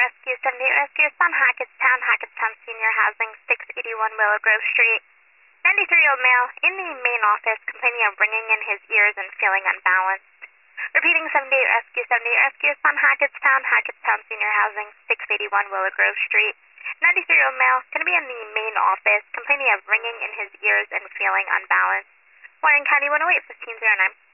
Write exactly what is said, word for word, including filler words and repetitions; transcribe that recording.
Rescue, seventy-eight Rescue, on Hackettstown, Hackettstown Senior Housing, six eighty-one Willow Grove Street. ninety-three-year-old male in the main office complaining of ringing in his ears and feeling unbalanced. Repeating, seventy-eight Rescue, seventy-eight Rescue, on Hackettstown, Hackettstown Senior Housing, six eighty-one Willow Grove Street. ninety-three-year-old male going to be in the main office complaining of ringing in his ears and feeling unbalanced. Warren County one oh eight, fifteen oh nine.